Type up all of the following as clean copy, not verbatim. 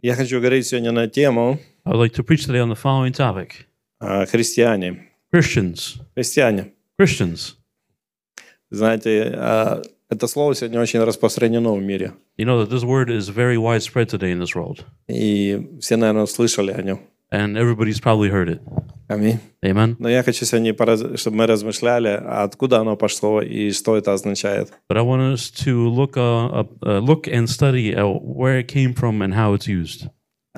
Я хочу говорить сегодня на тему I would like to preach today on the following topic. христиане. Christians. Христиане. Christians. Знаете, это слово сегодня очень распространено в мире. You know that this word is very widespread today in this world. И все, наверное, слышали о нем. And everybody's probably heard it. Аминь. Amen. Но я хочу сегодня, чтобы мы размышляли, откуда оно пошло и что это означает. But I want us to look and study where it came from and how it's used.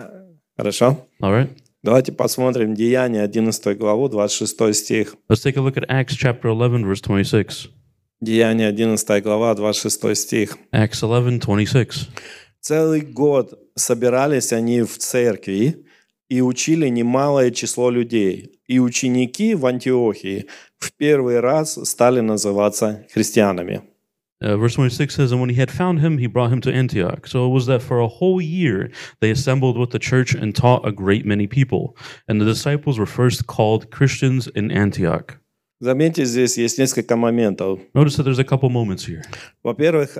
Хорошо? All right? Давайте посмотрим Деяния 11 главу, 26 стих. Let's take a look at Acts chapter 11, verse 26. Деяния 11 глава, 26 стих. Acts 11:26. Целый год собирались они в церкви и учили немалое число людей. И ученики в Антиохии в первый раз стали называться христианами. Verse 26 says, "And when he had found him, he brought him to Antioch. So it was that for a whole year they assembled with the church and taught a great many people. And the disciples were first called Christians in Antioch." Заметьте, здесь есть несколько моментов. Notice that there's a couple moments here. Во-первых,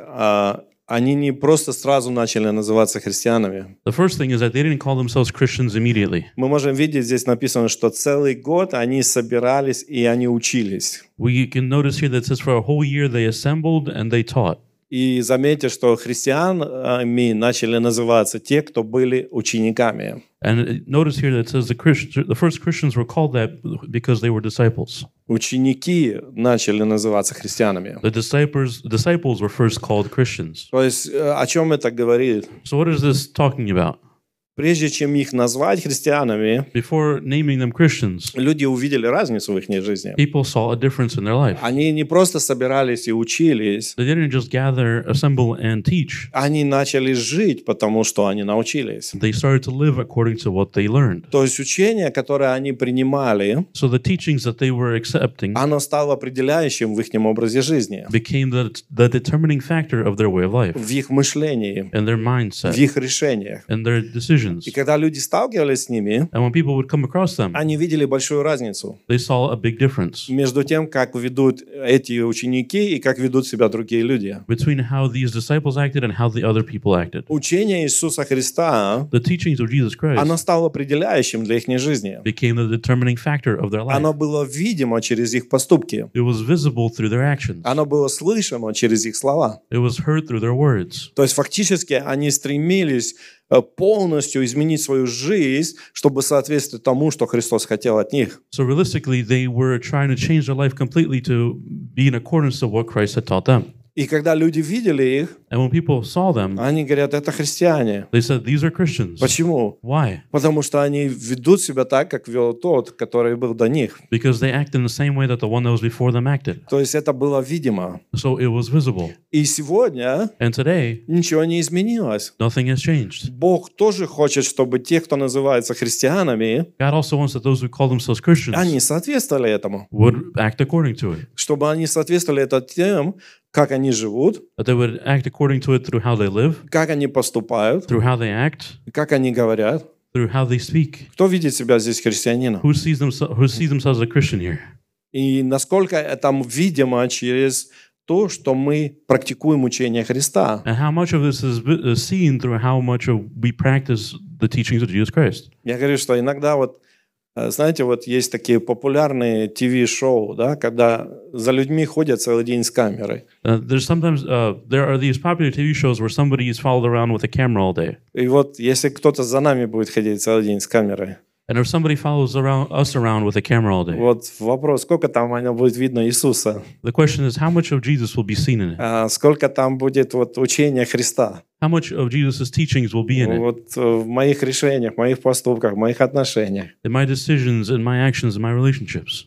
они не просто сразу начали называться христианами. The first thing is that they didn't call themselves Christians immediately. Мы можем видеть, здесь написано, что целый год они собирались и они учились. We can notice here that it says for a whole year they assembled and they taught. И заметьте, что христианами начали называться те, кто были учениками. And notice here that it says the first Christians were called that because they were disciples. Ученики начали называться христианами. The disciples were first called Christians. То есть о чем это говорит? So what is this talking about? Прежде чем их назвать христианами, Before naming them Christians, люди увидели разницу в их жизни. people saw a difference in their life. Они не просто собирались и учились, They didn't just gather, assemble, and teach. они начали жить, потому что они научились. They started to live according to what they learned. То есть учение, которое они принимали, So the teachings that they were accepting оно стало определяющим в их образе жизни, became the determining factor of their way of life, в их мышлении, and their в mindset, их решениях. and their decisions. И когда люди сталкивались с ними, And when people would come across them, они видели большую разницу they saw a big difference между тем, как ведут эти ученики и как ведут себя другие люди. between how these disciples acted and how the other people acted. Учение Иисуса Христа, The teachings of Jesus оно Christ стало определяющим для их жизни. became the determining factor of their Оно life. было видимо через их поступки. It was visible through their actions. Оно было слышимо через их слова. It was heard through their words. То есть фактически они стремились полностью изменить свою жизнь, чтобы соответствовать тому, что Христос хотел от них. So realistically, they were trying to change their life completely to be in accordance to what Christ had taught them. И когда люди видели их, And when people saw them, они говорят, это христиане. they said, "These are Christians." Почему? Why? Потому что они ведут себя так, как вел тот, который был до них. Because they act in the same way that the one that was before them acted. То есть это было видимо. So it was visible. И сегодня And today, ничего не изменилось. nothing has changed. Бог тоже хочет, чтобы те, кто называется христианами, God also wants that those who call themselves Christians они соответствовали этому. would act according to it. Чтобы они соответствовали это тем, как они живут, That they would act according to it through how they live, как они поступают, through how they act, как они говорят. through how they speak. Кто видит себя здесь христианином? Who sees themselves as a Christian here? И насколько это видимо через то, что мы практикуем учение Христа. And how much of this is seen through how much of we practice the teachings of Jesus Christ? Я говорю, что иногда знаете, есть такие популярные ТВ-шоу, да, когда за людьми ходят целый день с камерой. There's sometimes there are these popular TV shows where somebody is followed around with a camera all day. И если кто-то за нами будет ходить целый день с камерой, And if somebody follows us around with a camera all day, вопрос, сколько там будет видно Иисуса? the question is how much of Jesus will be seen in it? Сколько там будет учения Христа? How much of Jesus' teachings will be in it? В моих решениях, в моих поступках, в моих отношениях. In my decisions, in my actions, in my relationships.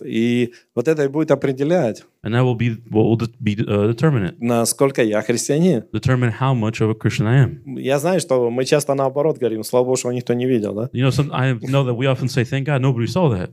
И это и будет определять, And that will be what will determine it. насколько я христианин. Determine how much of a Christian I am. Я знаю, что мы часто наоборот говорим, слава Богу, что никто не видел, да? You know, I know that we often say, "Thank God nobody saw that,"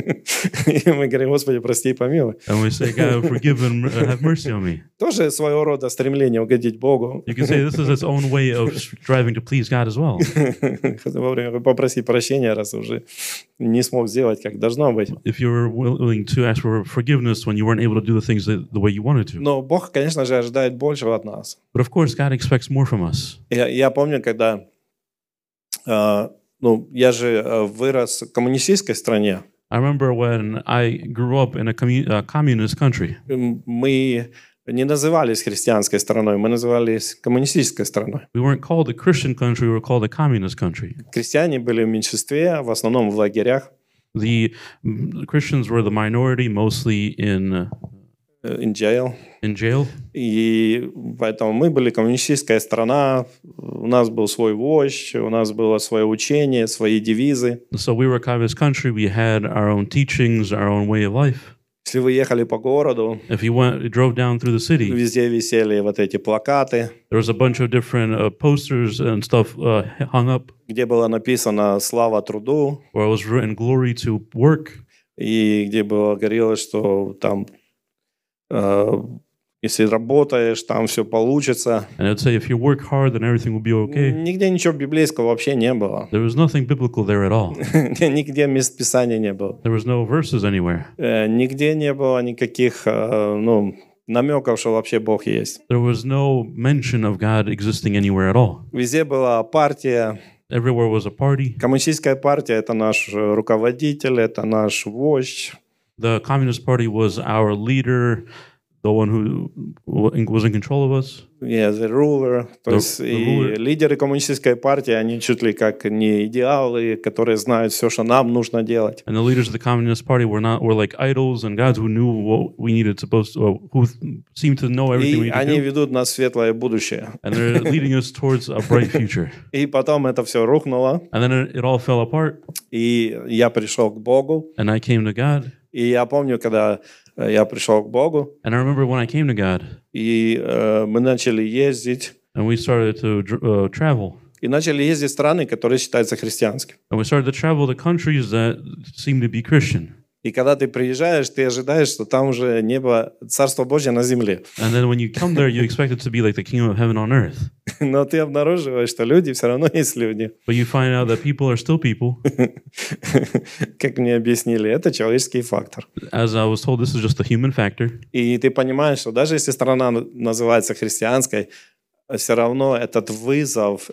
И мы говорим, Господи, прости и помилуй. and we say, "God, forgive and have mercy on me." Тоже своего рода стремление угодить Богу. You can say this is its own way of striving to please God as well. Вовремя попросить прощения, раз уже не смог сделать, как должно быть. If you were willing to ask for forgiveness when you weren't able to do the things the way you wanted to. Но Бог, конечно же, ожидает большего от нас. But of course, God expects more from us. Я помню, когда Ну, я же вырос в коммунистической стране. I remember when I grew up in a communist country. Мы не назывались христианской страной, мы назывались коммунистической страной. We weren't called a Christian country, we were called a communist country. Крестьяне были в меньшинстве, в основном в лагерях. The Christians were the minority, mostly in jail. И поэтому мы были коммунистическая страна, у нас был свой вождь, у нас было свое учение, свои девизы. So we were a communist country, we had our own teachings, our own way of life. Если вы ехали по городу, If you drove down through the city, везде висели вот эти плакаты, there was a bunch of different posters and stuff hung up, где было написано «Слава труду», where it was written "Glory to work," и где было говорилось, что там если работаешь, там все получится. and it would say if you work hard, then everything will be okay. Нигде ничего библейского вообще не было. There was nothing biblical there at all. Нигде мест Писания не было. There was no verses anywhere. Нигде не было никаких намеков, что вообще Бог есть. There was no mention of God existing anywhere at all. Везде была партия. Everywhere was a party. Коммунистическая партия — это наш руководитель, это наш вождь. The Communist Party was our leader, the one who was in control of us. Yeah, the ruler. То есть и лидеры коммунистической партии, они чуть ли как не идеалы, которые знают все, что нам нужно делать. And the leaders of the Communist Party were like idols and gods who knew what we needed who seemed to know everything we И needed они to do. ведут нас в светлое будущее. And they're leading us towards a bright future. И потом это все рухнуло, And then it all fell apart. и я пришел к Богу. And I came to God. И я помню, когда я пришел к Богу, And I remember when I came to God, и мы начали ездить, and we started to travel. и начали ездить в страны, которые считаются христианскими. And we started to travel to countries that seem to be Christian. И когда ты приезжаешь, ты ожидаешь, что там уже небо, Царство Божье на земле. And then when you come there, you expect it to be like the kingdom of heaven on earth. Но ты обнаруживаешь, что люди все равно есть люди. But you find out that people are still people. Как мне объяснили, это человеческий фактор. As I was told, this is just a human factor. И ты понимаешь, что даже если страна называется христианской, все равно этот вызов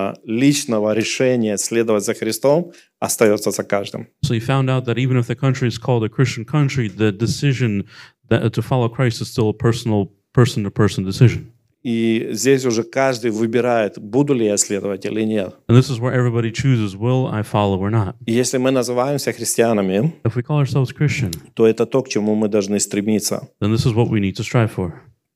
личного решения следовать за Христом остается за каждым. So you found out that even if the country is called a Christian country, the decision to follow Christ is still a personal, person-to-person decision. И здесь уже каждый выбирает, буду ли я следовать или нет. And this is where everybody chooses, will I follow or not? И если мы называемся христианами, If we call ourselves Christian, то это то, к чему мы должны стремиться. then this is what we need to strive for.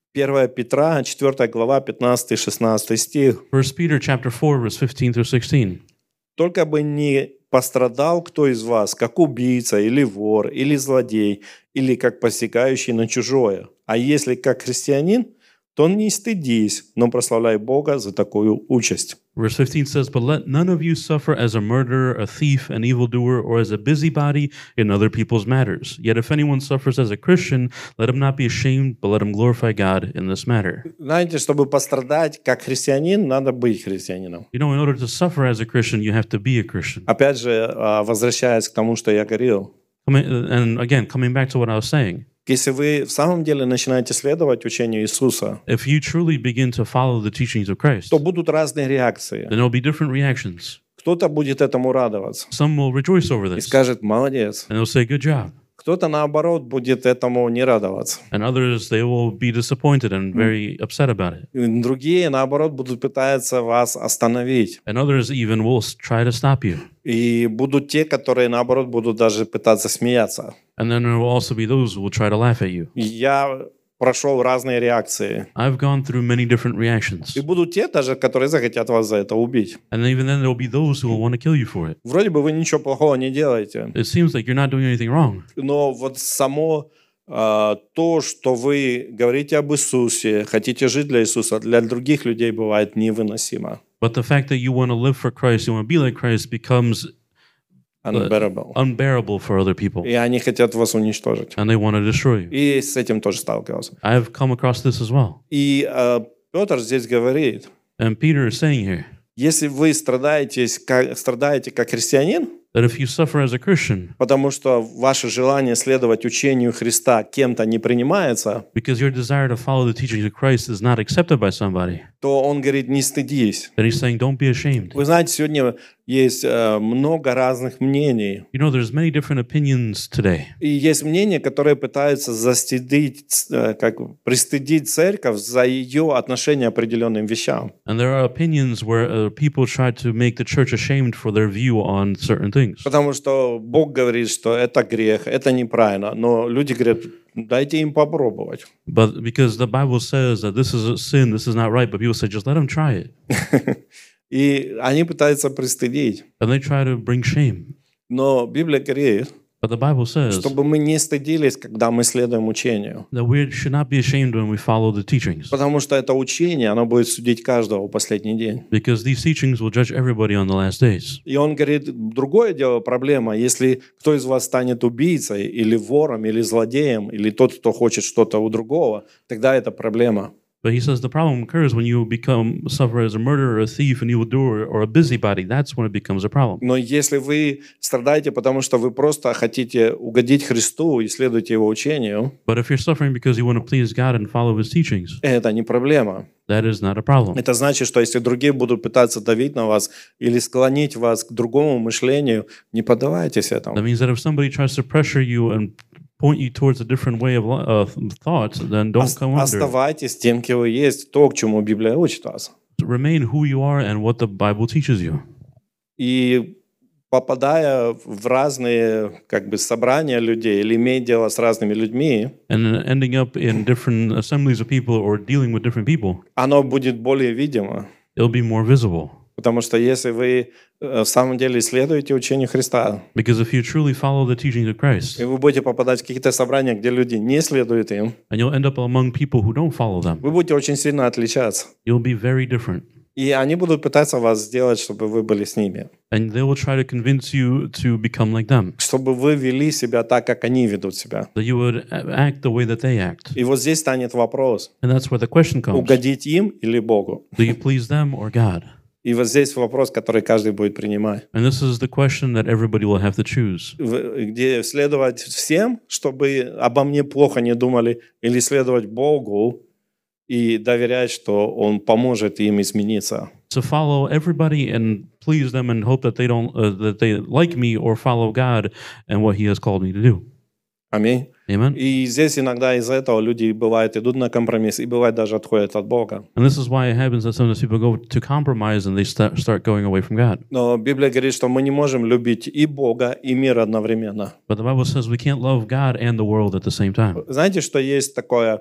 1 Петра, 4 глава, 15-16 стих. 1 Peter chapter 4, verse 15 through 16. «Только бы не пострадал кто из вас, как убийца, или вор, или злодей, или как посягающий на чужое. А если как христианин, то не стыдись, но прославляй Бога за такую участь». Verse 15 says, "But let none of you suffer as a murderer, a thief, an evildoer, or as a busybody in other people's matters. Yet if anyone suffers as a Christian, let him not be ashamed, but let him glorify God in this matter." Знаете, чтобы пострадать как христианин, надо быть христианином. You know, in order to suffer as a Christian, you have to be a Christian. Опять же, возвращаясь к тому, что я говорил, And again, coming back to what I was saying, если вы в самом деле начинаете следовать учению Иисуса, if you truly begin to follow the teachings of Christ, то будут разные реакции. then there will be different reactions. Кто-то будет этому радоваться Some will rejoice over и this, скажет «молодец». and they'll say, "Good job." Кто-то, наоборот, будет этому не радоваться. And others, they will be disappointed and very upset about it. И другие, наоборот, будут пытаться вас остановить. And others even will try to stop you. И будут те, которые, наоборот, будут даже пытаться смеяться. And then there will also be those who will try to laugh at you. Я прошел разные реакции. I've gone through many different reactions. И будут те даже, которые захотят вас за это убить. And even then, there will be those who will want to kill you for it. Вроде бы вы ничего плохого не делаете. It seems like you're not doing anything wrong. Но вот само то, что вы говорите об Иисусе, хотите жить для Иисуса, для других людей бывает невыносимо. But the fact that you want to live for Christ, you want to be like Christ, becomes unbearable for other people. И они хотят вас уничтожить. And they want to destroy you. И с этим тоже сталкивался. I've come across this as well. И Петр здесь говорит, And Peter is saying here если вы страдаете как христианин, that if you suffer as a Christian, потому что ваше желание следовать учению Христа кем-то не принимается, because your desire to follow the teachings of Christ is not accepted by somebody, то он говорит, не стыдись. Then he's saying, don't be ashamed. Вы знаете, сегодня есть много разных мнений. You know, there's many different opinions today. И есть мнения, которые пытаются пристыдить церковь за ее отношение к определенным вещам. And there are opinions where people try to make the church ashamed for their view on certain things. Потому что Бог говорит, что это грех, это неправильно. Но люди говорят, дайте им попробовать. But because the Bible says that this is a sin, this is not right, but people say, just let them try it. И они пытаются пристыдить. And they try to bring shame. Но Библия говорит, But the Bible says чтобы мы не стыдились, когда мы следуем учению. that we should not be ashamed when we follow the teachings. Потому что это учение, оно будет судить каждого в последний день. Because these teachings will judge everybody on the last days. И он говорит, другое дело, проблема, если кто из вас станет убийцей, или вором, или злодеем, или тот, кто хочет что-то у другого, тогда это проблема. But he says the problem occurs when you suffer as a murderer, a thief, an evildoer, or a busybody. That's when it becomes a problem. Но если вы страдаете, потому что вы просто хотите угодить Христу и следуете Его учению, But if you're suffering because you want to please God and follow His teachings, это не проблема. that is not a problem. Это значит, что если другие будут пытаться давить на вас или склонить вас к другому мышлению, не поддавайтесь этому. That means that if somebody tries to pressure you and point you towards a different way of thought, then don't come under it. Оставайтесь тем, кем вы есть, то, к чему Библия учит вас. Remain who you are and what the Bible teaches you. И попадая в разные собрания людей или имея дело с разными людьми, And ending up in different assemblies of people or dealing with different people, оно будет более видимо. it'll be more visible. Потому что если вы в самом деле следуете учению Христа, Because if you truly follow the teachings of Christ, и вы будете попадать в какие-то собрания, где люди не следуют им, and you'll end up among people who don't follow them, вы будете очень сильно отличаться. you'll be very different. И они будут пытаться вас сделать, чтобы вы были с ними. And they will try to convince you to become like them, Чтобы вы вели себя так, как они ведут себя. that you would act the way that they act. И вот здесь станет вопрос, And that's where the question comes. угодить им или Богу. Do you please them or God? И вот здесь вопрос, который каждый будет принимать. And this is the question that everybody will have to choose. Где следовать всем, чтобы обо мне плохо не думали, или следовать Богу и доверять, что Он поможет им измениться. To follow everybody and please them and hope that they don't that they like me, or follow God and what He has called me to do. Аминь. Amen. И здесь иногда из-за этого люди, бывает, идут на компромисс, и бывает даже отходят от Бога. And this is why it happens that sometimes people go to compromise and they start going away from God. Но Библия говорит, что мы не можем любить и Бога, и мир одновременно. But the Bible says we can't love God and the world at the same time. Знаете, что есть такое,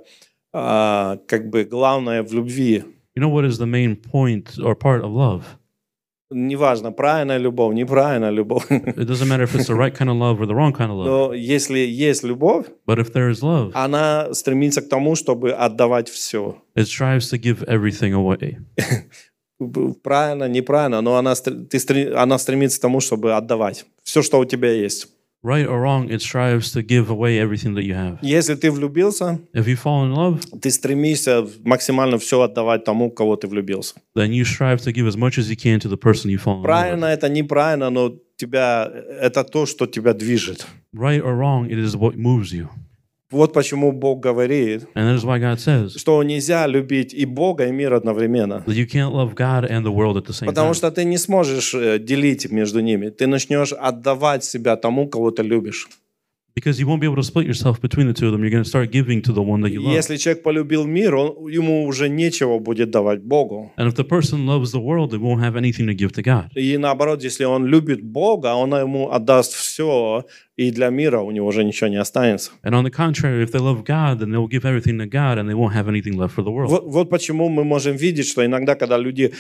главное в любви? You know what is the main point or part of love? Неважно, правильная любовь, неправильная любовь. It doesn't matter if it's the right kind of love or the wrong kind of love. Но если есть любовь, But if there is love, она стремится к тому, чтобы отдавать все. it strives to give everything away. Правильно, неправильно, но она стремится к тому, чтобы отдавать все, что у тебя есть. Right or wrong, it strives to give away everything that you have. Если ты влюбился, If you fall in love, ты стремишься максимально все отдавать тому, в кого ты влюбился. then you strive to give as much as you can to the person you fall in love Правильно это, неправильно, но это то, что тебя движет. with. Right or wrong, it is what moves you. Вот почему Бог говорит, And that is why God says что нельзя любить и Бога, и мир одновременно. that you can't love God and the world at the same Потому time. что ты не сможешь делить между ними. Ты начнешь отдавать себя тому, кого ты любишь. Because you won't be able to split yourself between the two of them. You're going to start giving to the one that you love. Если человек полюбил мир, ему уже нечего будет давать Богу. And if the person loves the world, they won't have anything to give to God. И наоборот, если он любит Бога, он ему отдаст все, и для мира у него уже ничего не останется. And on the contrary, if they love God, then they'll give everything to God and they won't have anything left for the world. Вот почему мы можем видеть, что иногда, когда люди,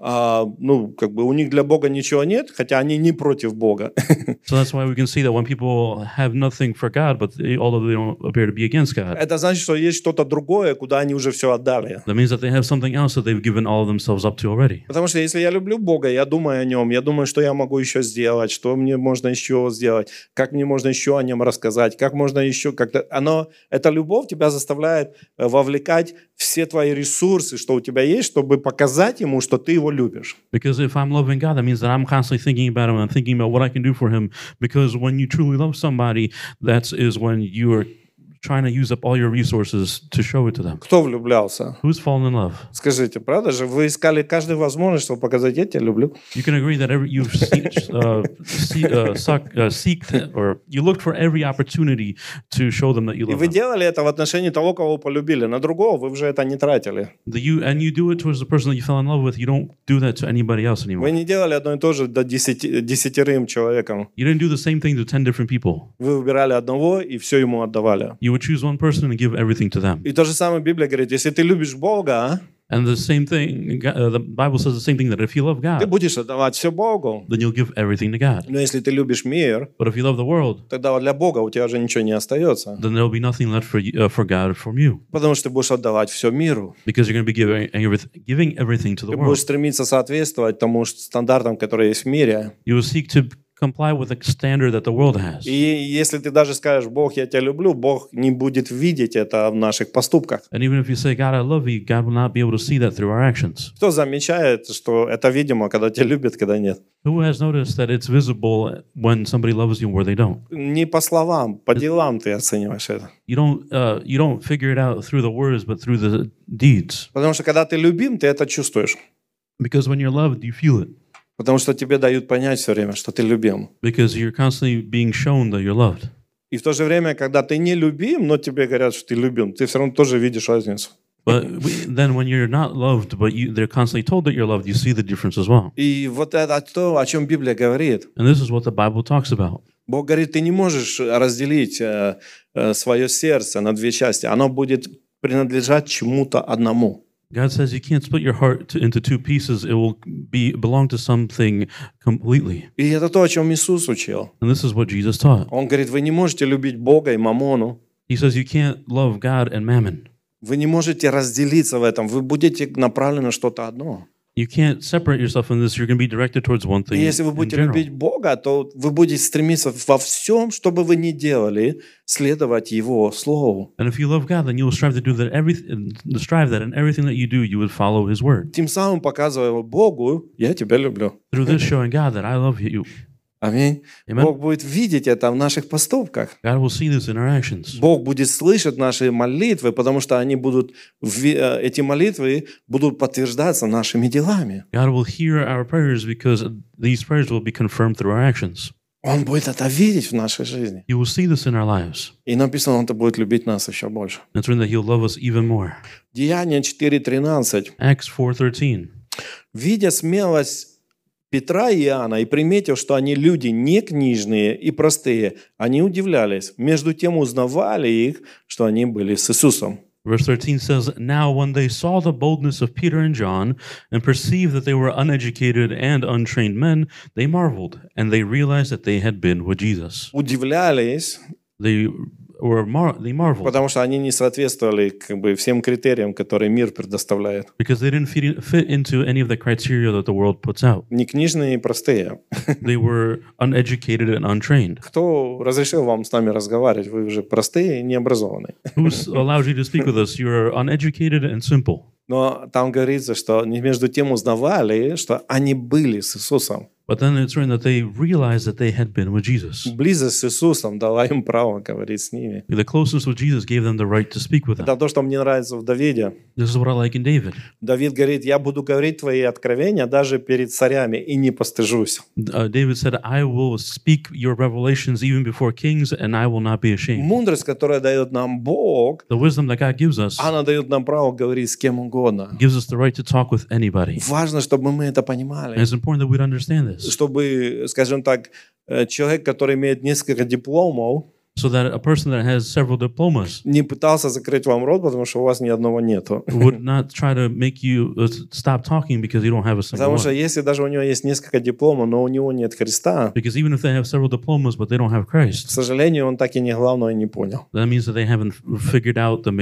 у них для Бога ничего нет, хотя они не против Бога. So that's why we can see that when people have nothing for God, but although they don't appear to be against God, Это значит, что есть что-то другое, куда они уже все отдали. that means that they have something else that they've given all of themselves up to already. Потому что если я люблю Бога, я думаю о Нем, я думаю, что я могу еще сделать, что мне можно еще сделать, как мне можно еще о Нем рассказать, как можно еще как-то... Эта любовь тебя заставляет вовлекать все твои ресурсы, что у тебя есть, чтобы показать Ему, что ты Его любишь. Because if I'm loving God, that means that I'm constantly thinking about Him and thinking about what I can do for Him. Because when you truly love somebody, that is when you are trying to use up all your resources to show it to them. Кто влюблялся? Who's fallen in love? Скажите, правда же? Вы искали каждую возможность, чтобы показать, я тебя люблю. You can agree that you've seeked or you looked for every opportunity to show them that you И love вы them. делали это в отношении того, кого вы полюбили. На другого вы уже это не тратили. And you do it towards the person that you fell in love with. You don't do that to anybody else anymore. Вы не делали одно и то же до 10 человекам. You didn't do the same thing to 10 different people. Вы выбирали одного и все ему отдавали. You would choose one person and give everything to them. И то же самое Библия говорит, если ты любишь Бога, And the same thing, the Bible says the same thing, that if you love ты God, будешь отдавать все Богу. then you'll give everything to God. Но если ты любишь мир, But if you love the world, тогда для Бога у тебя уже ничего не остается. then there'll be nothing left for God from you. Потому что ты будешь отдавать все миру. Because you're going to be giving everything to the Ты будешь world. стремиться соответствовать тому стандартам, которые есть в мире. You will seek to comply with the standard that the world has. И если ты даже скажешь, Бог, я тебя люблю, Бог не будет видеть это в наших поступках. And even if you say, God, I love you, God will not be able to see that through our actions. Кто замечает, что это видимо, когда тебя любят, когда нет? Who has noticed that it's visible when somebody loves you and where they don't? Не по словам, по делам ты оцениваешь это. You don't figure it out through the words, but through the deeds. Потому что когда ты любим, ты это чувствуешь. Because when you're loved, you feel it. Потому что тебе дают понять все время, что ты любим. Because you're constantly being shown that you're loved. И в то же время, когда ты не любим, но тебе говорят, что ты любим, ты все равно тоже видишь разницу. But then when you're not loved, but they're constantly told that you're loved, you see the difference as well. И вот это то, о чем Библия говорит. And this is what the Bible talks about. Bог говорит, ты не можешь разделить свое сердце на две части. Оно будет принадлежать чему-то одному. God says you can't split your heart into two pieces. It will belong to something completely. И это то, о чем Иисус учил. And this is what Jesus taught. Он говорит, вы не можете любить Бога и мамону. He says you can't love God and mammon. Вы не можете разделиться в этом. Вы будете направлены на что-то одно. You can't separate yourself in this. You're going to be directed towards one thing И если вы in будете general. любить Бога, то вы будете стремиться во всем, что бы вы ни делали, следовать Его Слову. And if you love God, then you will strive to do that. Strive that in everything that you do, you would follow His word. Тем самым показывая Богу, я тебя люблю. Through this, showing God that I love you. Аминь. Amen. Бог будет видеть это в наших поступках. God will see this in our actions. Бог будет слышать наши молитвы, потому что эти молитвы будут подтверждаться нашими делами. God will hear our prayers because these prayers will be confirmed through our actions. Он будет это видеть в нашей жизни. You will see this in our lives. И написано, Он будет любить нас еще больше. It's written that He'll love us even more. Деяния 4:13. Acts 4:13. Видя смелость Петра и Иоанна, и приметив, что они люди не книжные и простые, они удивлялись. Между тем узнавали их, что они были с Иисусом. Verse 13 says, Now when they saw the boldness of Peter and John and perceived that they were uneducated and untrained men, they marveled, and they realized that they had been with Jesus. Удивлялись, They marveled потому что они не соответствовали всем критериям, которые мир предоставляет. because they didn't fit into any of the criteria that the world puts out. Не книжные и простые. They were uneducated and untrained. Кто разрешил вам с нами разговаривать? Вы уже простые и необразованные. Who allowed you to speak with us? You are uneducated and simple. Но там говорится, что они между тем узнавали, что они были с Иисусом. But then it's written that they realized that they had been with Jesus. Близость с Иисусом дала им право говорить с ними. The closeness with Jesus gave them the right to speak with Это them. то, что мне нравится в Давиде. This is what I like in David. Давид говорит, я буду говорить твои откровения даже перед царями и не постыжусь. David said, I will speak your revelations even before kings, and I will not be ashamed. Мудрость, которую дает нам Бог, The wisdom that God gives us она дает нам право говорить с кем угодно. gives us the right to talk with anybody. Важно, чтобы мы это And понимали. it's important that we'd understand this, Чтобы, скажем так, человек, который имеет несколько дипломов, so that a person that has several diplomas не пытался закрыть вам рот, потому что у вас ни одного нету. would not try to make you stop talking because you don't have a single Потому что one. если даже у него есть несколько дипломов, но у него нет Христа, Because even if they have several diplomas but they don't have к Christ, сожалению, он так и не главное не понял. that means that they haven't figured out the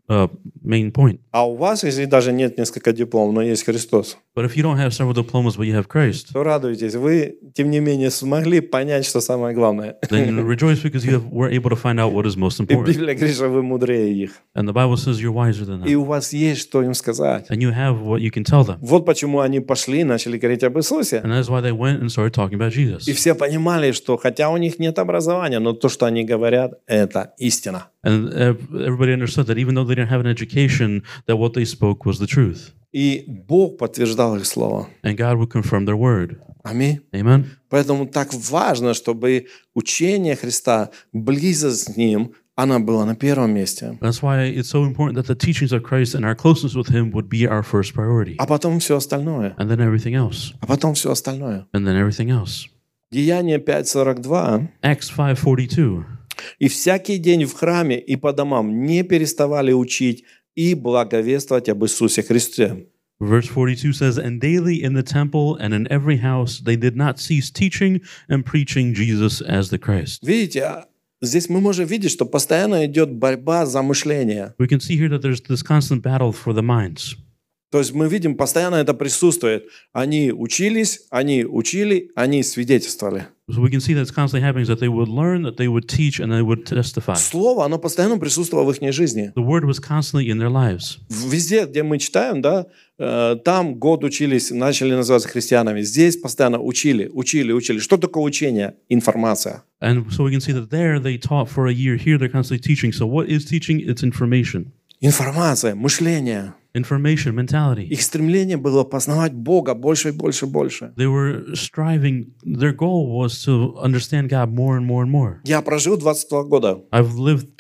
main point. А у вас, если даже нет несколько дипломов, но есть Христос, But if you don't have several diplomas but you have Christ, то радуйтесь, вы, тем не менее, смогли понять, что самое главное. then rejoice because you were able to find out what is most И important. Библия говорит, что вы мудрее их. And the Bible says you're wiser than И them. у вас есть, что им сказать. And you have what you can tell them. Вот почему они пошли и начали говорить об Иисусе. And that's why they went and started talking about Jesus. И все понимали, что хотя у них нет образования, но то, что они говорят, это истина. And everybody understood that even though they didn't have an education, that what they spoke was the truth. И Бог подтверждал их слово. And God would confirm their word. Аминь. Amen. Поэтому так важно, чтобы учение Христа, близость с Ним, она была на первом месте. That's why it's so important that the teachings of Christ and our closeness with Him would be our first priority. А потом все остальное. And then everything else. А потом все остальное. And then everything else. Деяние 5:42. Acts 5:42. И всякий день в храме и по домам не переставали учить и благовествовать об Иисусе Христе. Verse 42 says, And daily in the temple and in every house they did not cease teaching and preaching Jesus as the Christ. Видите, здесь мы можем видеть, что постоянно идет борьба за мышление. We can see here that there's this constant battle for the minds. То есть мы видим, постоянно это присутствует. Они учились, они учили, они свидетельствовали. So we can see that's constantly happening, that they would learn, that they would teach, and they would testify. Слово, оно постоянно присутствовало в их жизни. The word was constantly in their lives. Везде, где мы читаем, да, там год учились, начали называться христианами. Здесь постоянно учили. Что такое учение? Информация. And so we can see that there they taught for a year. Here they're constantly teaching. So what is teaching? It's information. Информация, мышление. Information, mentality. Их стремление было познавать Бога больше и больше и больше. They were striving, their goal was to understand God more and more and more. Я прожил 22 года. I lived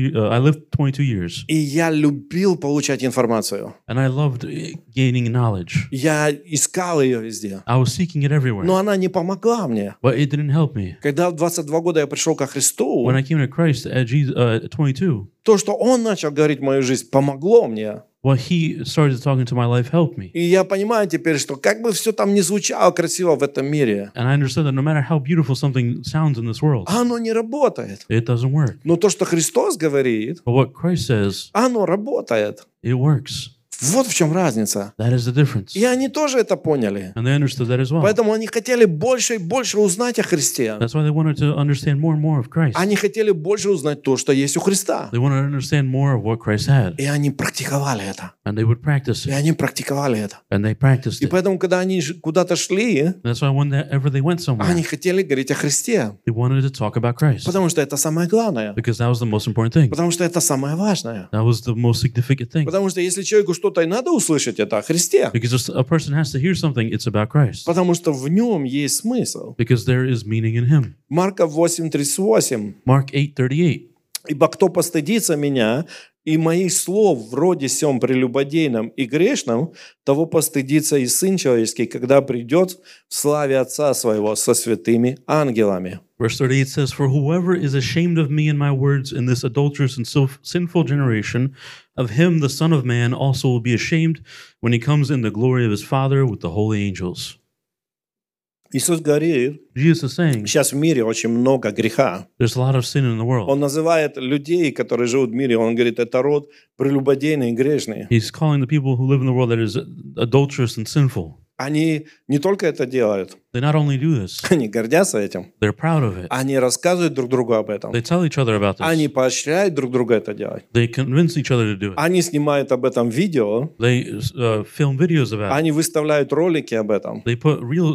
22 years. И я любил получать информацию. And I loved gaining knowledge. Я искал ее везде. I was seeking it everywhere. Но она не помогла мне. But it didn't help me. Когда в 22 года я пришел ко Христу, When I came to Christ at 22, то, что Он начал говорить в мою жизнь, помогло мне. what he started talking to my life helped me. И я понимаю теперь, что как бы все там ни звучало красиво в этом мире, And I understood that no matter how beautiful something sounds in this world, оно не работает. it doesn't work. Но то, что Христос говорит, But what Christ says, оно работает. it works. Вот в чем разница. That is the difference. И они тоже это поняли. And they understood that as well. Поэтому они хотели больше и больше узнать о Христе. That's why they wanted to understand more and more of Christ. Они хотели больше узнать то, что есть у Христа. They wanted to understand more of what Christ had. И они практиковали это. And they would practice И it. они практиковали это. And they practiced И it. поэтому, когда они куда-то шли, That's why whenever they went somewhere, они хотели говорить о Христе. they wanted to talk about Christ. Потому что это самое главное. Because that was the most important thing. Потому что это самое важное. That was the most significant thing. Потому что если человеку что-то и надо услышать, это о Христе. Because if a person has to hear something, it's about Christ. Потому что в нем есть смысл. Because there is meaning in Him. Марка 8:38. Mark 8:38. «Ибо кто постыдится меня и моих слов вроде сем прелюбодейном и грешном, того постыдится и Сын Человеческий, когда придет в славе Отца Своего со святыми ангелами». Verse 38 says, For whoever is ashamed of me and my words in this adulterous and sinful generation, of him the Son of Man also will be ashamed when he comes in the glory of his Father with the holy angels. Иисус говорит, Jesus is saying, сейчас в мире очень много греха. there's a lot of sin in the world. Он называет людей, которые живут в мире, он говорит, это род прелюбодейный и грешный. He's calling the people who live in the world that is adulterous and sinful. Они не только это делают, They not only do this, они гордятся этим, they're proud of it. они рассказывают друг другу об этом, They tell each other about this. они поощряют друг друга это делать. They convince each other to do it. Они снимают об этом видео, They film videos about it. они выставляют ролики об этом. They put real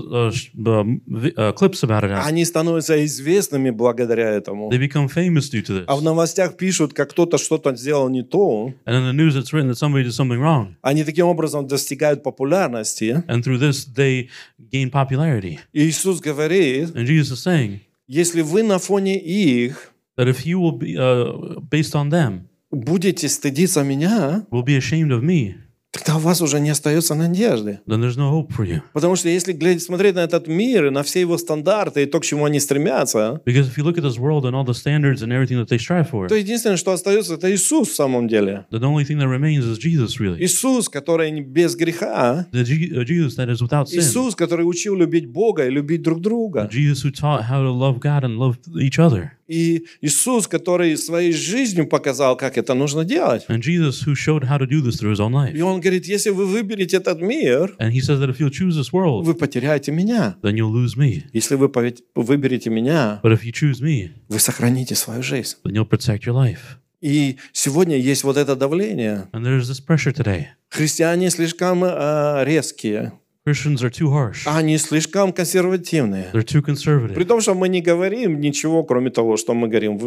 clips about it out. Они становятся известными благодаря этому. They become famous due to А в this. новостях пишут, как кто-то что-то сделал не то. And in the news it's written that somebody did something wrong. Они таким образом достигают популярности. And through this they gain popularity. И Иисус говорит, And Jesus is saying если вы на фоне их that if you will be, based on them, будете стыдиться меня, will be ashamed of me, тогда у вас уже не остается надежды. then there's no hope for you. Потому что если смотреть на этот мир и на все его стандарты и то, к чему они стремятся, Because if you look at this world and all the standards and everything that they strive for, то единственное, что остается, это Иисус в самом деле. the only thing that remains is Jesus, really. Иисус, который без греха. The Jesus that is without sin. Иисус, который учил любить Бога и любить друг The друга. Jesus who taught how to love God and love each other. И Иисус, который своей жизнью показал, как это нужно делать. And Jesus who showed how to do this through his own life. И Он говорит, если вы выберете этот мир, And he says that if you'll choose this world, вы потеряете меня. then you'll lose me. Если вы выберете меня, But if you choose me, вы сохраните свою жизнь. then you'll protect your life. И сегодня есть вот это давление. And there's this pressure today. Христиане слишком резкие. Christians are too harsh. Они слишком консервативные. They're too При conservative. том, что мы не говорим ничего, кроме того, что мы говорим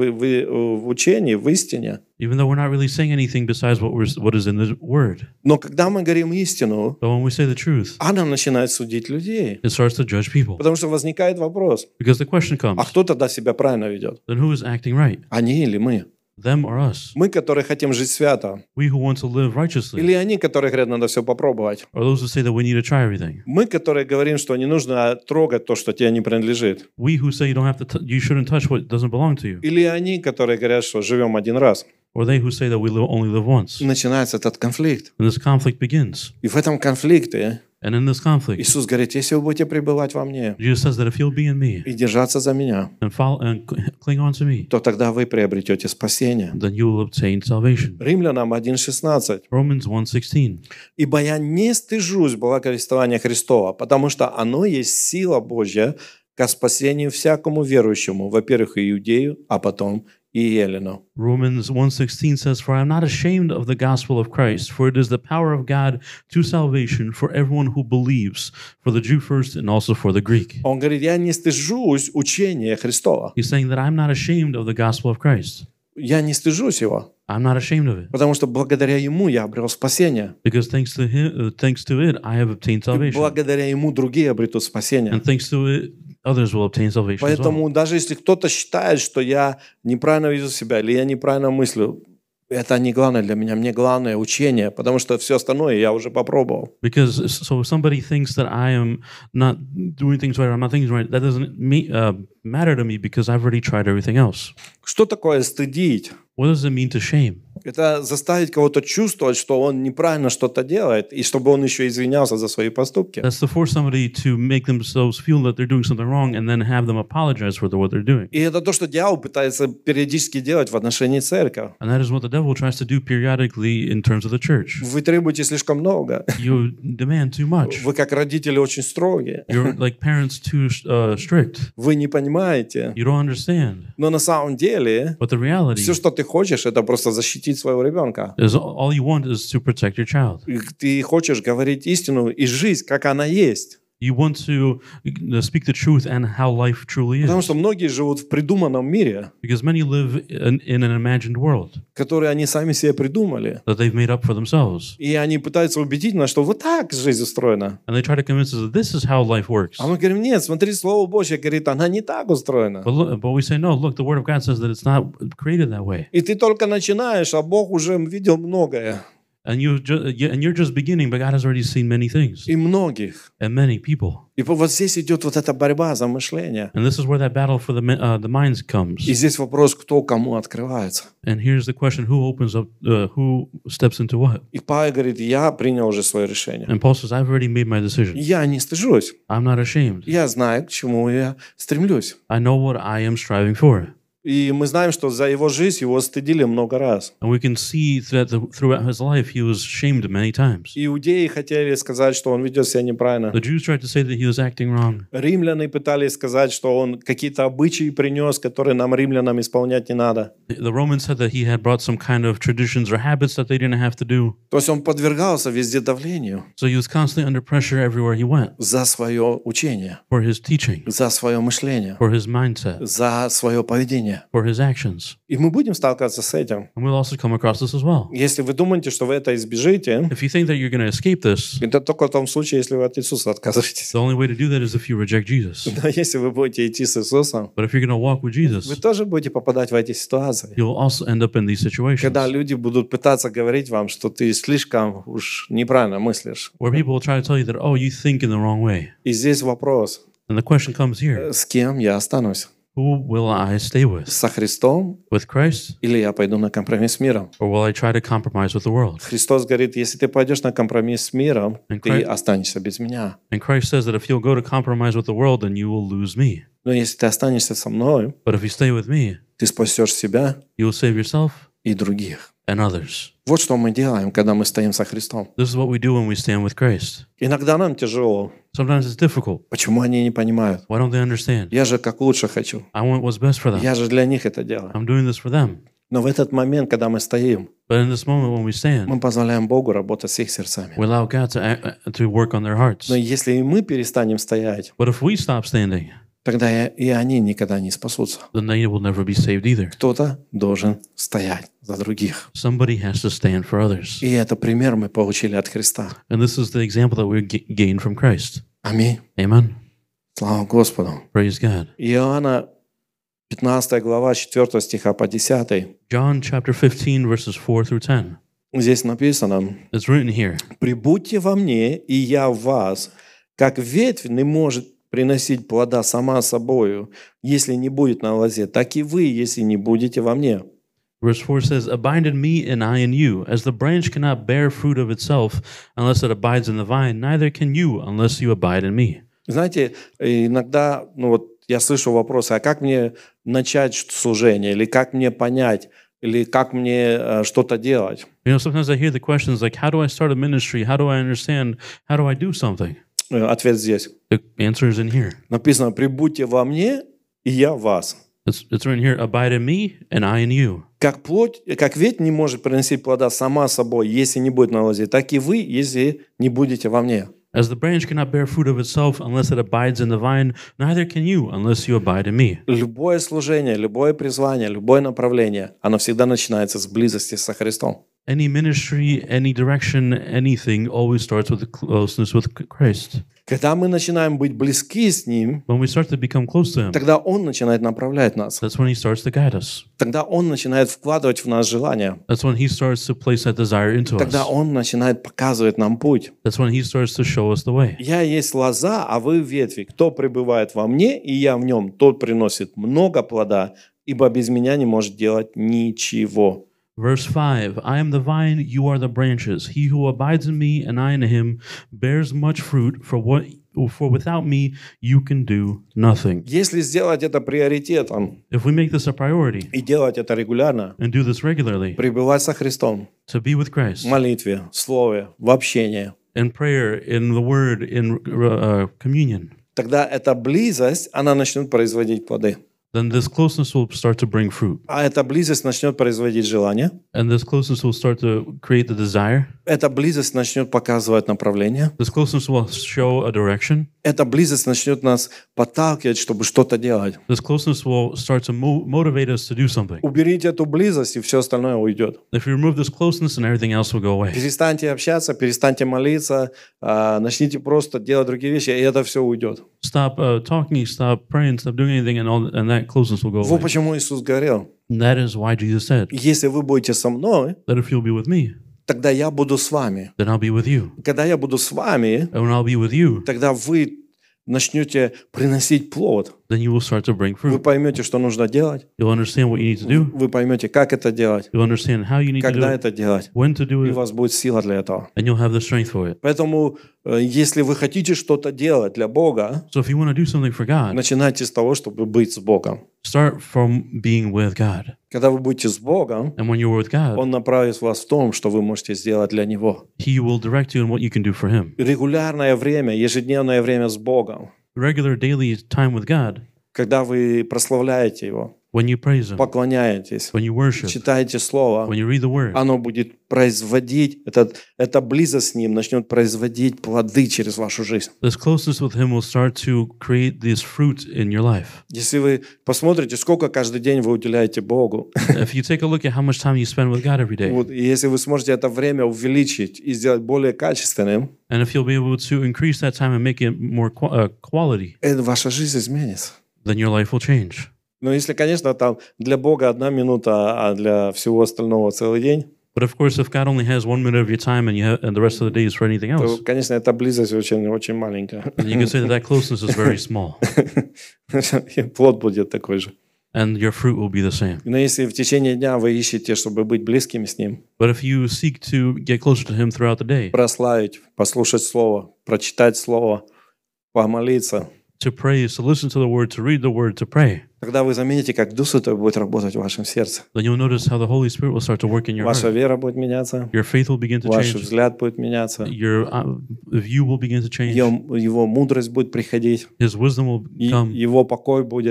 в учении, в истине. Even though we're not really saying anything besides what is in the Word. Но когда мы говорим истину, But when we say the truth, она начинает судить людей. it starts to judge people. Потому что возникает вопрос, Because the question а comes, кто тогда себя правильно ведет? then who is acting right? Они или мы? Them or us? Мы, которые хотим жить свято. We who want to live righteously? Или они, которые говорят, надо все попробовать. Or those who say that we need to try everything? Мы, которые говорим, что не нужно трогать то, что тебе не принадлежит. We who say you don't have to, you shouldn't touch what doesn't belong to you? Или они, которые говорят, что живем один раз. Or they who say that we only live once? Начинается этот конфликт. And this conflict begins. И в этом конфликте And in this conflict, Иисус говорит, если вы будете пребывать во мне Jesus says that if you'll be in me и держаться за меня, and follow and cling on to me, то тогда вы приобретете спасение. then you will obtain salvation. Римлянам 1:16. Romans 1:16. «Ибо я не стыжусь благовествования Христова, потому что оно есть сила Божья ко спасению всякому верующему, во-первых, и иудею, а потом и елену». Romans 1:16 says, "For I am not ashamed of the gospel of Christ, for it is the power of God to salvation for everyone who believes, for the Jew first and also for the Greek." Он говорит, я не стыжусь учения Христова. He's saying that I'm not ashamed of the gospel of Christ. Я не стыжусь его, I'm not ashamed of it, потому что благодаря ему я обрел спасение. because thanks to him, thanks to it, I have obtained И salvation, благодаря ему другие обретут спасение. and thanks to it, others will obtain salvation as well. Поэтому даже если кто-то считает, что я неправильно веду себя или я неправильно мыслю, это не главное для меня. Мне главное учение, потому что все остальное я уже попробовал. Because so if somebody thinks that I am not doing things right, or I'm not thinking right, that doesn't matter to me because I've already tried everything else. Что такое стыдить? What does it mean to shame? Это заставить кого-то чувствовать, что он неправильно что-то делает, и чтобы он еще извинялся за свои поступки. That's to force somebody to make themselves feel that they're doing something wrong and then have them apologize for what they're doing. И это то, что дьявол пытается периодически делать в отношении церкви. And that is what the devil tries to do periodically in terms of the church. Вы требуете слишком много. You demand too much. Вы как родители очень строгие. You're like parents too strict. Вы не понимаете. You don't understand. Но на самом деле, But the reality все, что ты хочешь, это просто защитить своего ребенка. is all you want is to protect your child. И ты хочешь говорить истину и жизнь, как она есть. You want to speak the truth and how life truly Потому is. что многие живут в придуманном мире, Because many live in an imagined world который они сами себе придумали. that they've made up for themselves. И они пытаются убедить нас, что вот так жизнь устроена. And they try to convince us that this is how life works. А мы говорим, нет, смотри, Слово Божье говорит, она не так устроена. But we say, no, look, the Word of God says that it's not created that way. И ты только начинаешь, а Бог уже видел многое. And you're just beginning, but God has already seen many things И многих. and many people. И вот здесь идет вот эта борьба за мышление. And this is where that battle for the minds comes. И здесь вопрос, кто кому открывается. And here's the question: who opens up? Who steps into what? И Павел говорит, я принял уже свое решение. And Paul says, I've already made my decision. Я не стыжусь. I'm not ashamed. Я знаю, к чему я стремлюсь. I know what I am striving for. И мы знаем, что за его жизнь его стыдили много раз. And we can see that throughout his life, he was shamed many times. Иудеи хотели сказать, что он ведет себя неправильно. The Jews tried to say that he was acting wrong. Римляне пытались сказать, что он какие-то обычаи принес, которые нам, римлянам, исполнять не надо. The Romans said that he had brought some kind of traditions or habits that they didn't have to do. То есть он подвергался везде давлению So he was constantly under pressure everywhere he went за свое учение, for his teaching, за свое мышление, for his mindset, за свое поведение. for his actions. И мы будем сталкиваться с этим. And we'll also come across this as well. Если вы думаете, что вы это избежите, If you think that you're going to escape this, это только в том случае, если вы от Иисуса отказываетесь. the only way to do that is if you reject Jesus. Но если вы будете идти с Иисусом, But if you're going to walk with вы Jesus, тоже будете попадать в эти ситуации. you'll also end up in these situations Когда люди будут пытаться говорить вам, что ты слишком уж неправильно мыслишь. where people will try to tell you that, oh, you think in the wrong way. И здесь вопрос, And the question comes here: с кем я останусь? who will I stay with? Со Христом With Christ, или я пойду на компромисс с миром? or will I try to compromise with the world? Христос говорит, если ты пойдешь на компромисс с миром, And ты Christ- останешься без меня. And Christ says that if you'll go to compromise with the world, then you will lose me. Но если ты останешься со мной, But if you stay with me, ты спасешь себя you will save yourself и других. and others. Вот что мы делаем, когда мы стоим со Христом. This is what we do when we stand with Christ. Иногда нам тяжело. Sometimes it's difficult. Почему они не понимают? Why don't they understand? Я же как лучше хочу. I want what's best for them. Я же для них это делаю. I'm doing this for them. Но в этот момент, когда мы стоим, But in this moment when we stand, мы позволяем Богу работать с их сердцами. we allow God to work on their hearts. Но если и мы перестанем стоять, But if we stop standing, тогда и они никогда не спасутся. then they will never be saved either. Кто-то должен стоять за других. Somebody has to stand for others. И это пример мы получили от Христа. And this is the example that we gained from Christ. Аминь. Amen. Слава Господу. Praise God. Иоанна 15 глава 4 стиха по 10. John chapter 15, verses 4 through 10. Здесь написано: It's written here, «Прибудьте во мне, и я в вас, как ветвь не может приносить плода сама собою, если не будет на лозе, так и вы, если не будете во мне». verse 4 says, Abide in me, and I in you. As the branch cannot bear fruit of itself unless it abides in the vine, neither can you unless you abide in me. Знаете, иногда я слышу вопросы: а как мне начать служение, или как мне понять, или как мне что-то делать? You know, sometimes I hear the questions like, how do I start a ministry? How do I understand? How do I do something? Ответ здесь. The answer is in here. Написано: «Прибудьте во мне, и я в вас». It's written here, abide in me, and I in you. Как ветвь не может приносить плода сама собой, если не будет на лозе, так и вы, если не будете во мне. As the branch cannot bear fruit of itself unless it abides in the vine, neither can you unless you abide in me. Любое служение, любое призвание, любое направление, оно всегда начинается с близости со Христом. Any ministry, any direction, anything always starts with the closeness with Christ. Когда мы начинаем быть близки с Ним, When we start to become close to Him, тогда Он начинает направлять нас. that's when He starts to guide us. Тогда Он начинает вкладывать в нас желания. That's when He starts to place that desire into Тогда us. Он начинает показывать нам путь. That's when He starts to show us the way. «Я есть лоза, а вы ветви. Кто пребывает во мне, и я в нем, тот приносит много плода, ибо без меня не может делать ничего». Verse 5, I am the vine, you are the branches. He who abides in me and I in him bears much fruit, for without me you can do nothing. Если сделать это приоритетом If we make this a priority и делать это регулярно, and do this regularly, пребывать со Христом to be with Christ, в молитве, в слове, в общении, in prayer, in the word, in communion, тогда эта близость, она начнет производить плоды. then this closeness will start to bring fruit. А эта близость начнет производить желание. And this closeness will start to create the desire. Эта близость начнет показывать направление. This closeness will show a direction. Эта близость начнет нас подталкивать, чтобы что-то делать. This closeness will start to motivate us to do something. Уберите эту близость, и все остальное уйдет. If you remove this closeness, and everything else will go away. Перестаньте общаться, перестаньте молиться, начните просто делать другие вещи, и это все уйдет. Stop talking, stop praying, stop doing anything, and that closeness will go Вот away. почему Иисус говорил: And that is why Jesus said если вы будете со мной, that if you'll be with me, тогда я буду с вами. then I'll be with you. Когда я буду с вами, And when I'll be with you, тогда вы начнете приносить плод. then you will start to bring Вы fruit. поймете, что нужно делать. You'll understand what you need to do. Вы поймете, как это делать, You'll understand how you need to do когда it, это делать. when to do И у it, вас будет сила для этого. and you'll have the strength for it. Поэтому, если вы хотите что-то делать для Бога, So if you want to do something for God, начинайте с того, чтобы быть с Богом. start from being with God. Когда вы будете с Богом, And when you're with God, Он направит вас в том, что вы можете сделать для Него. He will direct you in what you can do for Him. Регулярное время, ежедневное время с Богом, Regular daily time with God, когда вы прославляете Его, when you praise Him, поклоняетесь, when you worship, читаете Слово, when you read the Word, оно будет производить, эта близость с Ним начнет производить плоды через вашу жизнь. this closeness with Him will start to create this fruit in your life. Если вы посмотрите, сколько каждый день вы уделяете Богу, If you take a look at how much time you spend with God every day, вот, и если вы сможете это время увеличить и сделать более качественным, and if you'll be able to increase that time and make it more quality, ваша жизнь изменится. then your life will change. Но если, конечно, там для Бога 1 минута, а для всего остального целый день, But of course, if God only has 1 minute of your time and the rest of the day is for anything то, else, конечно, эта близость очень, очень маленькая. then you can say that closeness is very small, И плод будет такой же. and your fruit will be the same. Но если в течение дня вы ищете, чтобы быть близкими с Ним, But if you seek to get closer to Him throughout the day, прославить, послушать Слово, прочитать Слово, помолиться, to praise, to listen to the Word, to read the Word, to pray, тогда вы заметите, как Дух Святой будет работать в вашем сердце. then you'll notice how the Holy Spirit will start to work in your Ваша heart. вера будет меняться, Your faith will begin to ваш change. взгляд будет меняться, Your view will begin to change. Его мудрость будет приходить, His wisdom will come. Его покой будет.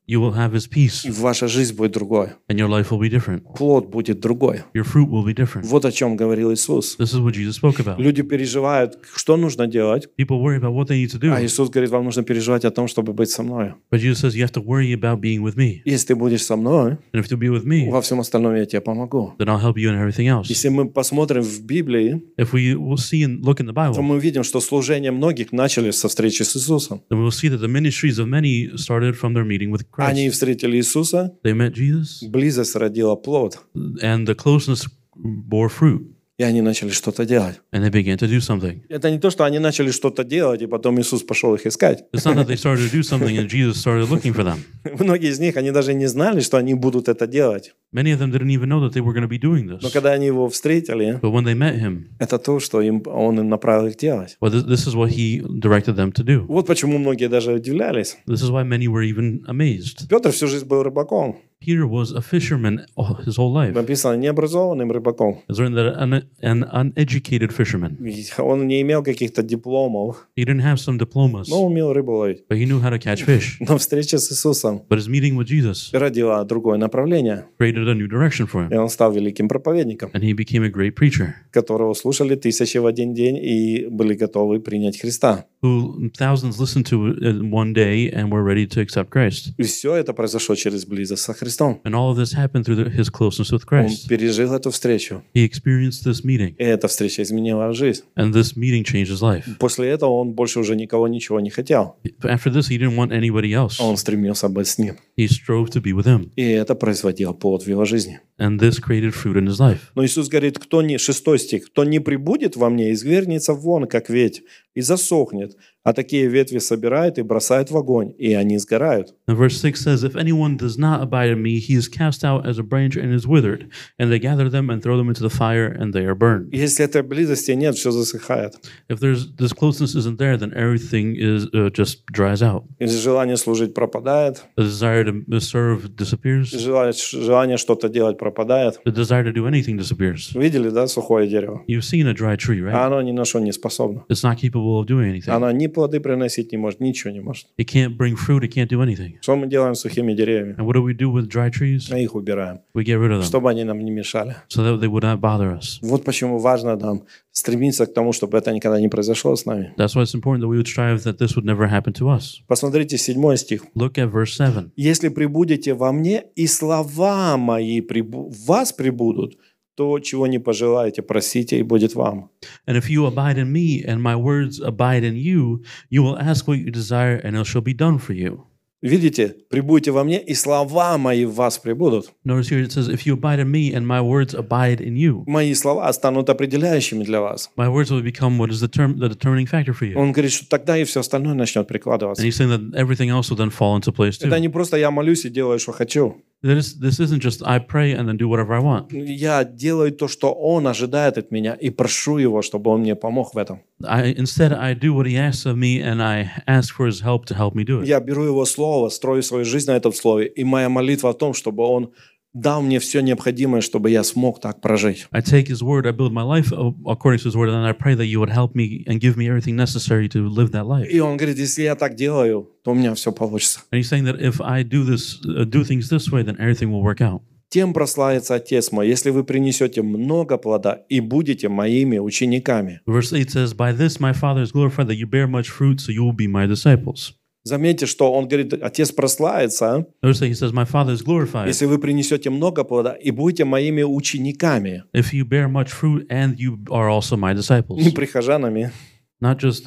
you will have His peace, и ваша жизнь будет другой. and your life will be different. Плод будет другой. Your fruit will be different. Вот о чем говорил Иисус. This is what Jesus spoke about. Люди переживают, что нужно делать, People worry about what they need to do, а Иисус говорит, вам нужно переживать о том, чтобы быть со мной. but Jesus says you have to worry about being with me. Если ты будешь со мной, And if you'll be with me, во всем остальном я тебе помогу. then I'll help you in everything else. Если мы посмотрим в Библии, If we will see and look in the то Bible, мы увидим, что служение многих начали со встречи с Иисусом. then we'll see that the ministries of many started from their meeting with Они Christ. встретили Иисуса, They met Jesus, близость родила плод, and the closeness bore fruit, и они начали что-то делать. and they began to do something. Это не то, что они начали что-то делать, и потом Иисус пошел их искать. It's not that they started to do something and Jesus started looking for them. Многие из них, они даже не знали, что они будут это делать. Many of them didn't even know that they were going to be doing Но this. когда они его встретили, But when they met him, это то, что он им направил их делать. well, this is what he directed them to do. Вот почему многие даже удивлялись. This is why many were even amazed. Петр всю жизнь был рыбаком. Peter was a fisherman his whole life. Написано необразованным рыбаком. It's written that an uneducated fisherman. Он не имел каких-то дипломов, He didn't have some diplomas, но умел рыбу ловить. but he knew how to catch fish. Но встреча с Иисусом But his meeting with Jesus родила другое направление. created a new direction for И him, он стал великим проповедником, and he became a great preacher которого слушали тысячи в один день и были готовы принять Христа. who thousands listened to in one day and were ready to accept Christ. И все это произошло через близость со Христом. And all of this happened through his closeness with Он Christ. пережил эту встречу, He experienced this meeting, и эта встреча изменила жизнь. and this meeting changed his life. После этого он больше уже никого ничего не хотел. After this, he didn't want anybody else. Он стремился быть с ним. He strove to be with him, И это производило плод в его жизни. and this created fruit in his life. Но Иисус говорит, 6 стих, «Кто не прибудет во мне, извернется вон, как ветвь, и засохнет, а такие ветви собирают и бросают в огонь, и они сгорают». And verse 6 says, If anyone does not abide in me, he is cast out as a branch and is withered, and they gather them and throw them into the fire, and they are burned. Если этой близости нет, все засыхает. If this closeness isn't there, then everything is just dries out. Если желание служить пропадает, The desire to serve disappears. желание что-то делать пропадает. The desire to do anything disappears. Видели, да, сухое дерево? You've seen a dry tree, А right? оно ни на что не способно. It's not capable of doing anything. Оно ни плоды приносить не может, ничего не может. It can't bring fruit. It can't do anything. Что мы делаем с сухими деревьями? And what do we do with dry trees? Мы их убираем, We get rid of them чтобы они нам не мешали. so that they would not bother us. Вот почему важно нам стремиться к тому, чтобы это никогда не произошло с нами. That's why it's important that we would strive that this would never happen to us. Посмотрите 7 стих. Look at verse 7. «Если прибудете во мне, и слова мои в вас прибудут, то, чего не пожелаете, просите, и будет вам». And if you abide in me and my words abide in you, you will ask what you desire and it shall be done for you. Видите, прибудьте во мне, и слова мои в вас прибудут. Notice here it says, if you abide in me and my words abide in you, Мои слова станут определяющими для вас. my words will become what is the determining factor for you. Он говорит, что тогда и все остальное начнет And прикладываться. he's saying that everything else will then fall into place Это too. не просто я молюсь и делаю, что хочу. This isn't just I pray and then do whatever I want. Я делаю то, что Он ожидает от меня, и прошу Его, чтобы Он мне помог в этом. Instead, I do what he asks of me and I ask for his help to help me do it. Я беру Его Слово, строю свою жизнь на этом Слове, и моя молитва о том, чтобы Он дал мне все необходимое, чтобы я смог так прожить. I take his word, I build my life according to his word, and then I pray that you would help me and give me everything necessary to live that life. И Он говорит, если я так делаю, то у меня все получится. And he's saying that if I do things this way, then everything will work out. Тем прославится Отец мой, если вы принесете много плода и будете моими учениками. Verse 8 says, By this my Father is glorified, that you bear much fruit, so you will be my disciples. Заметьте, что Он говорит, Отец прославится, Notice that he says, My Father is glorified, если вы принесете много плода и будете моими учениками, if you bear much fruit and you are also my disciples. не прихожанами, Not just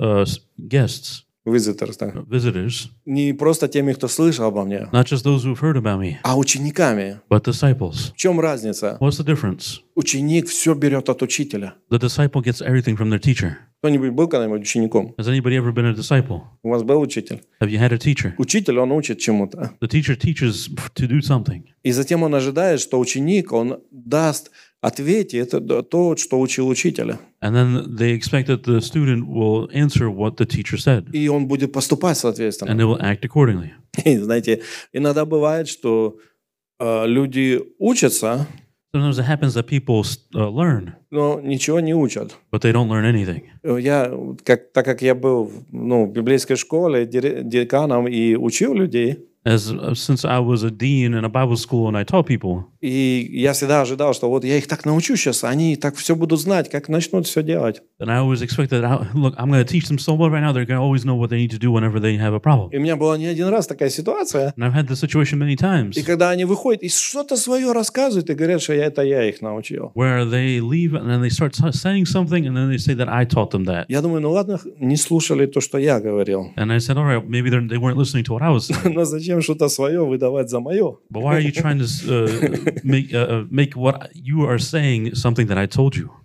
guests, visitors, да. visitors, Не просто теми, кто слышал обо мне, not just those who've heard about me, а учениками. but disciples. В чем разница? What's the difference? Ученик все берет от учителя. The disciple gets everything from their teacher. Кто-нибудь был когда-нибудь учеником? Has anybody ever been a disciple? У вас был учитель? Have you had a teacher? Учитель, он учит чему-то. The teacher teaches to do something. И затем он ожидает, что ученик, он даст ответе это то, что учил учителя. And then they expect that the student will answer what the teacher said, И он будет поступать and соответственно. they will act accordingly. И, знаете, иногда бывает, что люди учатся, Sometimes it happens that people learn, но ничего не учат. but they don't learn anything. Так как я был в библейской школе деканом и учил людей, Since I was a dean in a Bible school and I taught people, И я всегда ожидал, что вот я их так научу сейчас, они так все будут знать, как начнут все делать. and I always expected, look, I'm going to teach them so well right now, they're going to always know what they need to do whenever they have a problem. И у меня была не один раз такая ситуация. And I've had this situation many times И когда они выходят и что-то свое рассказывают, и говорят, что я их научил. where they leave and then they start saying something and then they say that I taught them that. Я думаю, ну ладно, не слушали то, что я говорил. And I said, all right, maybe they weren't listening to what I was saying. Но зачем что-то свое выдавать за мое? But why are you trying to make what you are saying something that I told you?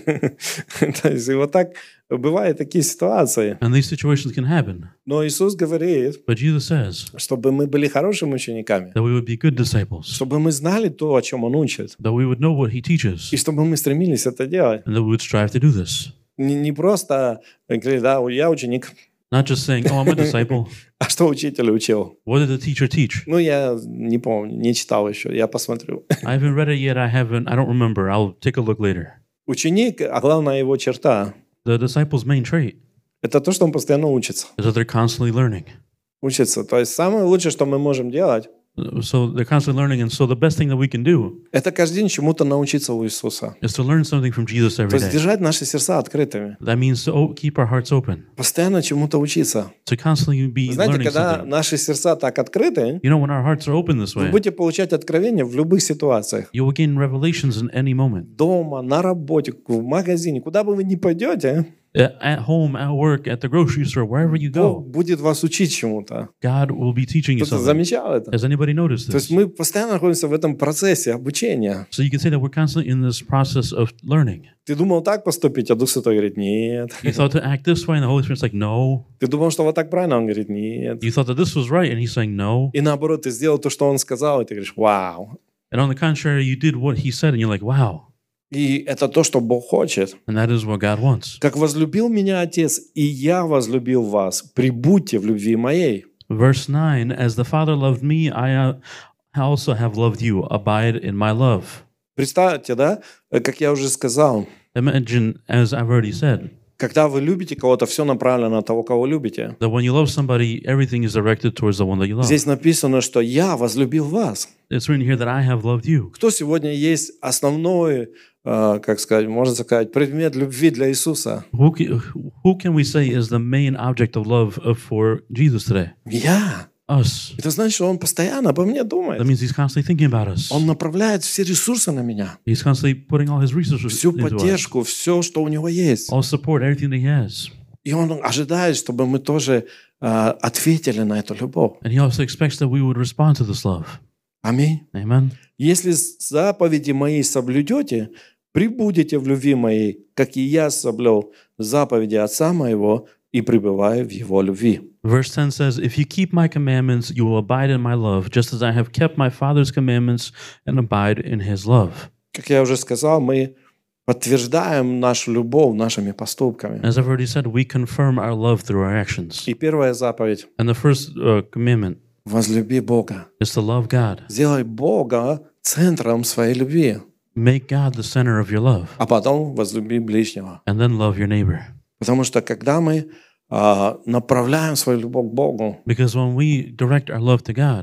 То есть и вот так бывают такие ситуации. And these situations can happen. Но Иисус говорит, But Jesus says чтобы мы были хорошими учениками, that we would be good disciples, чтобы мы знали то, о чем Он учит, that we would know what he teaches, и чтобы мы стремились это делать. and that we would strive to do this. Не просто говорить, да, я ученик, Not just saying, oh, I'm a disciple. а что учитель учил? What did the teacher teach? Ну, я не помню, не читал еще, я посмотрю. I haven't read it yet. I don't remember. I'll take a look later. Ученик, а главная его черта, The disciple's main trait это то, что он постоянно учится. is that they're constantly learning. Учится. То есть самое лучшее, что мы можем делать, So they're constantly learning, and so the best thing that we can do это каждый день чему-то научиться у Иисуса. is to learn something from Jesus То every есть day. держать наши сердца открытыми. That means to keep our hearts open, Постоянно чему-то учиться. to constantly be Знаете, learning когда something. наши сердца так открыты, You know, when our hearts are open this вы way, будете получать откровения в любых ситуациях. you will gain revelations in any moment. Дома, на работе, в магазине, куда бы вы ни пойдете, At home, at work, at the grocery store, wherever you Бог go, будет вас учить чему-то. God will be teaching you Кто-то something. замечал это? Has anybody noticed То есть this? мы постоянно находимся в этом процессе обучения. So you can say that we're constantly in this process of learning. Ты думал так поступить, а Дух Святой говорит, нет. You thought to act this way, and the Holy Spirit's like, no. Ты думал, что вот так правильно, он говорит, нет. You thought that this was right, and He's saying no. И наоборот, ты сделал то, что он сказал, и ты говоришь, вау. And on the contrary, you did what He said, and you're like, wow. И это то, что Бог хочет. And that is what God wants. Как возлюбил меня Отец, и я возлюбил вас, прибудьте в любви моей. Verse 9, as the Father loved me, I also have loved you. Abide in my love. Представьте, да, как я уже сказал, Imagine, as I've already said, когда вы любите кого-то, все направлено на того, кого любите. that when you love somebody, everything is directed towards the one that you love. Здесь написано, что я возлюбил вас. It's written here that I have loved you. Кто сегодня есть основной, как сказать, можно сказать, предмет любви для Иисуса? Who can we say is the main object of love for Jesus today? Я. Us. Это значит, что Он постоянно обо мне That думает. means He's constantly thinking about us. Он направляет все ресурсы на меня. He's constantly putting all His resources Всю into us. поддержку, все, что у Него есть. All support, everything that He has. И Он ожидает, чтобы мы тоже ответили на эту любовь. And He also expects that we would respond to this love. Аминь. Amen. Если заповеди мои соблюдете, прибудете в любви моей, как и я соблюл заповеди Отца моего и пребываю в Его любви. Verse 10 says, if you keep my commandments, you will abide in my love, just as I have kept my Father's commandments and abide in His love. Как я уже сказал, мы подтверждаем нашу любовь нашими поступками. As I've already said, we confirm our love through our actions. И первая заповедь And the first commandment – возлюби Бога. is to love God. Сделай Бога центром своей любви, Make God the center of your love, а потом возлюби ближнего. and then love your neighbor. Потому что когда мы направляем свою любовь к Богу, Because when we direct our love to God,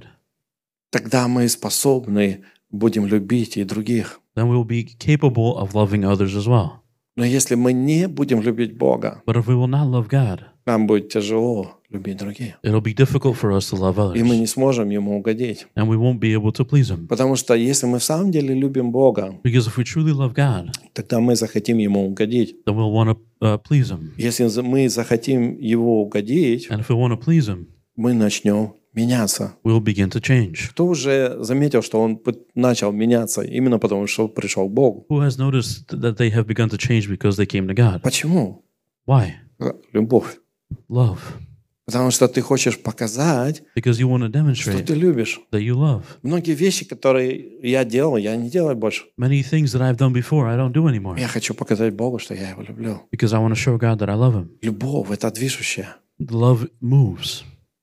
тогда мы способны будем любить и других. then we will be capable of loving others as well. Но если мы не будем любить Бога, But if we will not love God, нам будет тяжело любить других. it'll be difficult for us to love И мы others, не сможем Ему угодить. and we won't be able to please Him. Потому что если мы в самом деле любим Бога, Because if we truly love God, тогда мы захотим Ему угодить. then we'll want to please Him. Если мы захотим Его угодить, And if we want to please Him, мы начнем меняться. we'll begin to change. Кто уже заметил, что он начал меняться именно потому, что пришел к Богу? Who has noticed that they have begun to change because they came to God? Почему? Why? Любовь. Love. Потому что ты хочешь показать, Because you want to что demonstrate ты любишь. that you love. Многие вещи, которые я делал, я не делаю больше. Many things that I've done before, I don't do anymore. Я хочу показать Богу, что я Его люблю. Because I want to show God that I love Him. Любовь — это движущее. Love moves.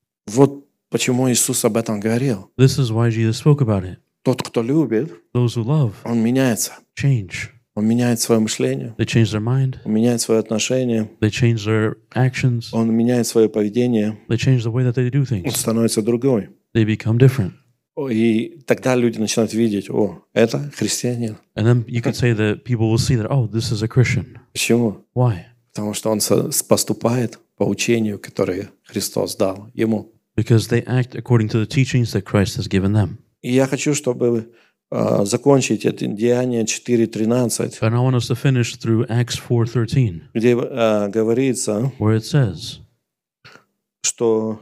Вот почему Иисус об этом говорил. This is why Jesus spoke about it. Тот, кто любит, Those who love он меняется. change. Он меняет свое мышление, They change their mind. он меняет свое отношение, They change their actions. он меняет свое поведение, They change the way that they do он things. становится другой. they become different. И тогда люди начинают видеть, это христианин. And then you could say that people will see that, oh, this is a Christian. Почему? Why? Потому что он поступает по учению, которое Христос дал ему. Because they act according to the teachings that Christ has given them. И я хочу, чтобы закончить это Деяние 4:13, And I want us to finish through Acts 4:13, где говорится, where it says, что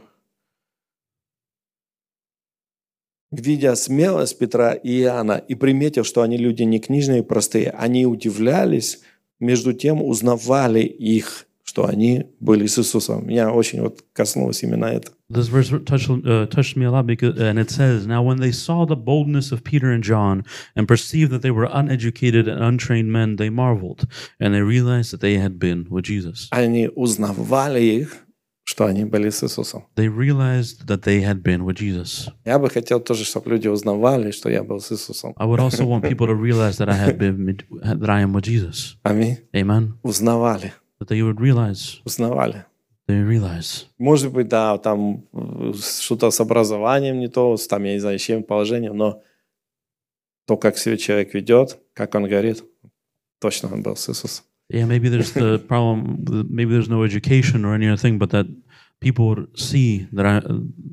видя смелость Петра и Иоанна и приметив, что они люди не книжные и простые, они удивлялись, между тем узнавали их, что они были с Иисусом. Меня очень коснулось именно это. this verse touched me a lot because, and it says, now when they saw the boldness of Peter and John and perceived that they were uneducated and untrained men, they marveled, and they realized that they had been with Jesus. Они узнавали их, что они были с Иисусом. They realized that they had been with Jesus. Я бы хотел тоже, чтобы люди узнавали, что я был с Иисусом. I would also want people to realize that that I am with Jesus. Аминь. Amen. Узнавали. That they would realize. Узнавали. They realize. Может быть, да, там что-то с образованием не то, там, я не знаю, с чем положением, но то, как себя человек ведет, как он говорит, точно он был с Иисусом. Yeah, maybe there's the problem. Maybe there's no education or any other thing, but that people would see that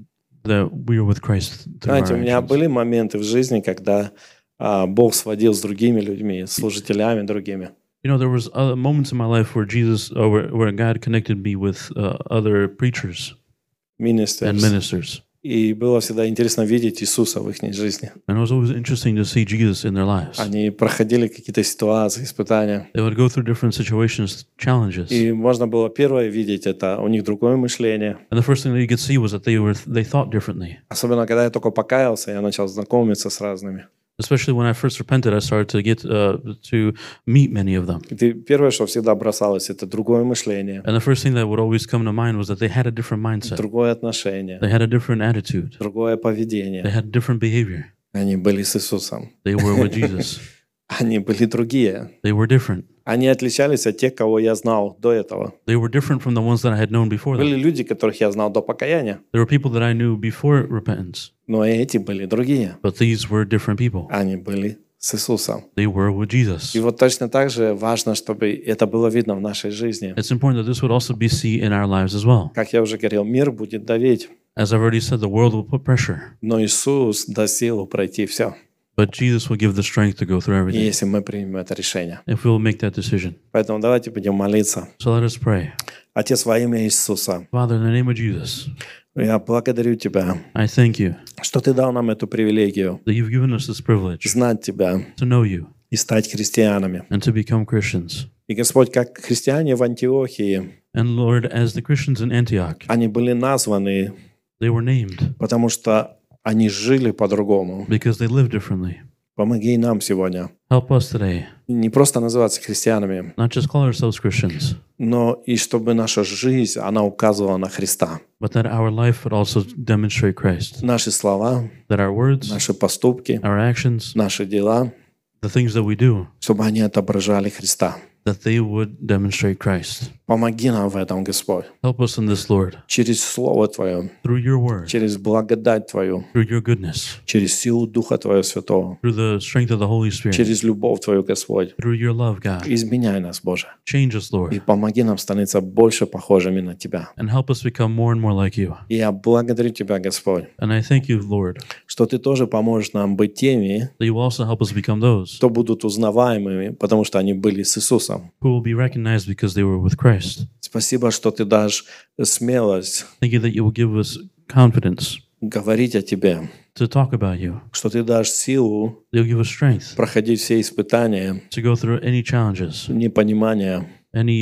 we are with Christ through Знаете, our у меня actions. были моменты в жизни, когда Бог сводил с другими людьми, с служителями другими. You know, there was moments in my life where where God connected me with other preachers and Ministers. ministers, И было всегда интересно видеть Иисуса в их жизни. and it was always interesting to see Jesus in their lives. Они проходили какие-то ситуации, испытания. They would go through different situations, challenges, И можно было первое видеть, это у них другое мышление. and the first thing that you could see was that they thought differently. Особенно, когда я только покаялся, я начал знакомиться с разными. Especially when I first repented, I started to get to meet many of them. И первое, что всегда бросалось, это другое мышление, And the first thing that would always come to mind was that they had a different mindset. другое отношение, They had a different attitude. другое They поведение. had different behavior. Они были с Иисусом. They were with Jesus. Они были другие. They were different. Они отличались от тех, кого я знал до этого. They were different from the ones that I had known before Были them. люди, которых я знал до покаяния, There were people that I knew before repentance, но эти были другие. but these were different people. Они были с Иисусом. They were with Jesus. И точно так же важно, чтобы это было видно в нашей жизни. It's important that this would also be seen in our lives as well. Как я уже говорил, мир будет давить, As I've already said, the world will put pressure, но Иисус даст силу пройти все, but Jesus will give the strength to go through everything если мы примем это решение. if we will make that decision. Поэтому давайте будем молиться. So let us pray. Отец, во имя Иисуса, Father, in the name of Jesus, я благодарю Тебя, I thank you что Ты дал нам эту привилегию that you've given us this privilege знать Тебя to know you и стать христианами. and to become Christians. И, Господь, как христиане в Антиохии, And Lord, as the Christians in Antioch, они были названы, they were named потому что они жили по-другому. because they lived differently. Помоги нам сегодня Help us today, не просто называться христианами, not just call ourselves Christians, но и чтобы наша жизнь, она указывала на Христа. but that our life would also demonstrate Christ. Наши слова, That our words, наши поступки, our actions, наши дела, the things that we do, чтобы они отображали Христа. that they would demonstrate Christ. Помоги нам в этом, Господь. Help us in this, Lord, Через Слово Твое, through your word, через благодать Твою, through your goodness, через силу Духа Твоего Святого, through the strength of the Holy Spirit, через любовь Твою, Господь. through your love, God. Изменяй нас, Боже. Change us, И Lord, помоги нам становиться больше похожими на Тебя. and help us become more and more like you. И я благодарю Тебя, Господь, And I thank you, Lord, что Ты тоже поможешь нам быть теми, that you will also help us become those кто будут узнаваемыми, потому что они были с Иисусом. who will be recognized because they were with Christ. Спасибо, что Ты дашь смелость Thank you that you will give us confidence говорить о Тебе, to talk about you. что Ты дашь силу You'll give us strength проходить все испытания, to go through any challenges, непонимания, any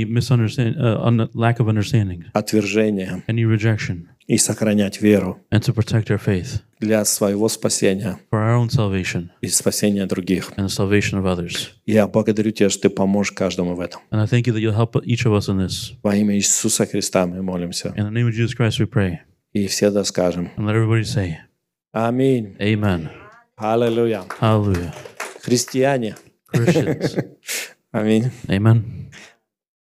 lack of understanding, отвержения any rejection, и сохранять веру and to protect our faith для своего спасения for our own salvation и спасения других. and the salvation of others. Я благодарю Тебя, что Ты поможешь каждому в этом. And I thank you that you'll help each of us in this. Во имя Иисуса Христа мы молимся. In the name of Jesus Christ we pray. И все да скажем. And let everybody say, Аминь. Amen. Аллилуйя. Hallelujah. Христиане. Christians. Аминь. Amen.